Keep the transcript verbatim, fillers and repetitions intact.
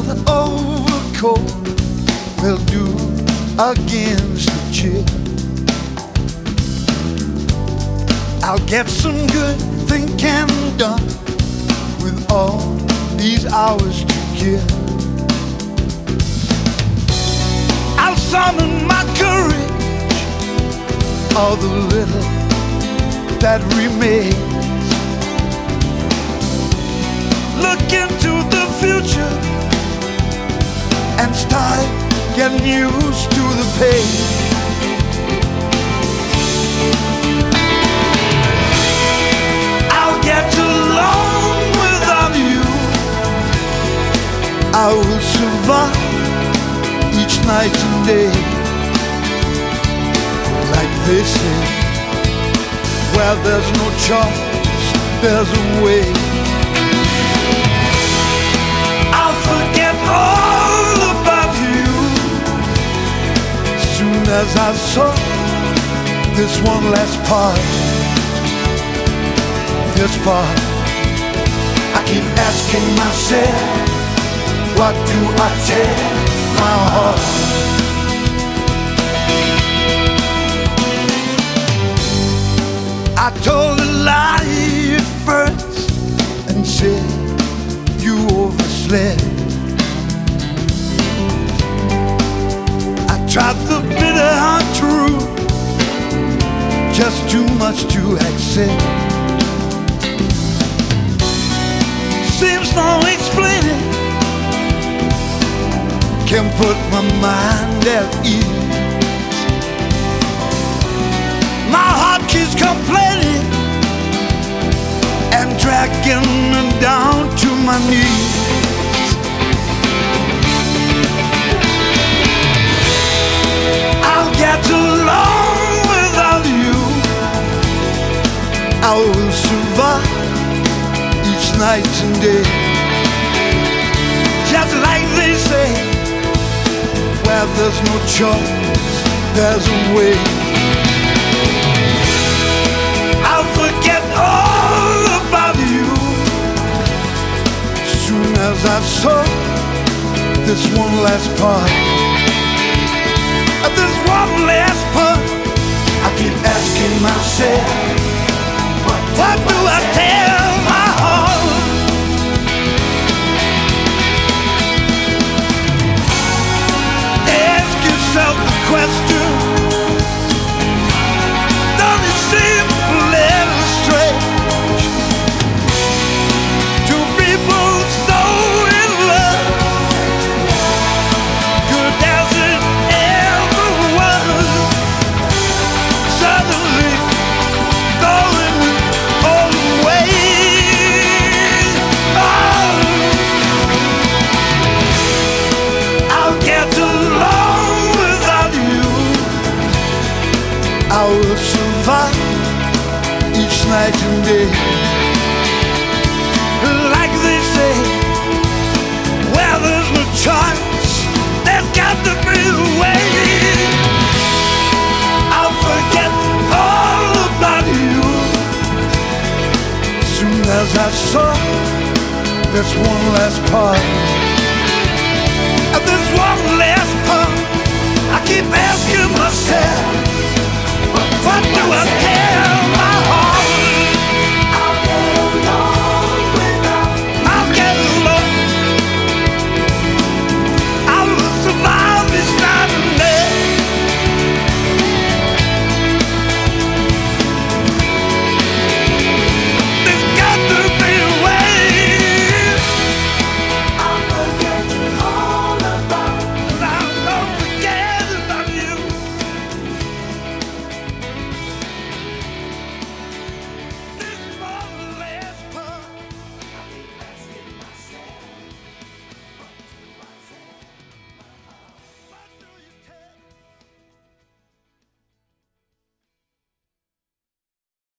old overcoat will do against the chill. I'll get some good thinking done with all these hours to kill. I'll summon my courage, all the little that remains. Look into the future and start getting used to the pain. I'll get along without you. I will survive each night and day. Like they say, where there's no choice, there's a way. I'll forget all about you soon as I saw this one last part. This part, I keep asking myself, what do I tell my heart? I told a lie at first and said you overslept. I tried the bitter hard truth, just too much to accept. Seems no explaining can put my mind at ease. My heart keeps complaining and dragging me down to my knees. I'll get along without you. I will survive each night and day. Just like they say, where there's no choice, there's a way. I'll forget all about you soon as I saw this one last part. This one last part, I keep asking myself, what do I tell my heart? Ask yourself the question, don't it seem a little strange? Two people so in love, good as it ever was, suddenly going all the way. Oh, I'll get along without you. I will survive each night and day. Like they say, where there's no choice, there's got to be a way. I'll forget all about you soon as I saw this one last part. This one last part, I keep asking myself,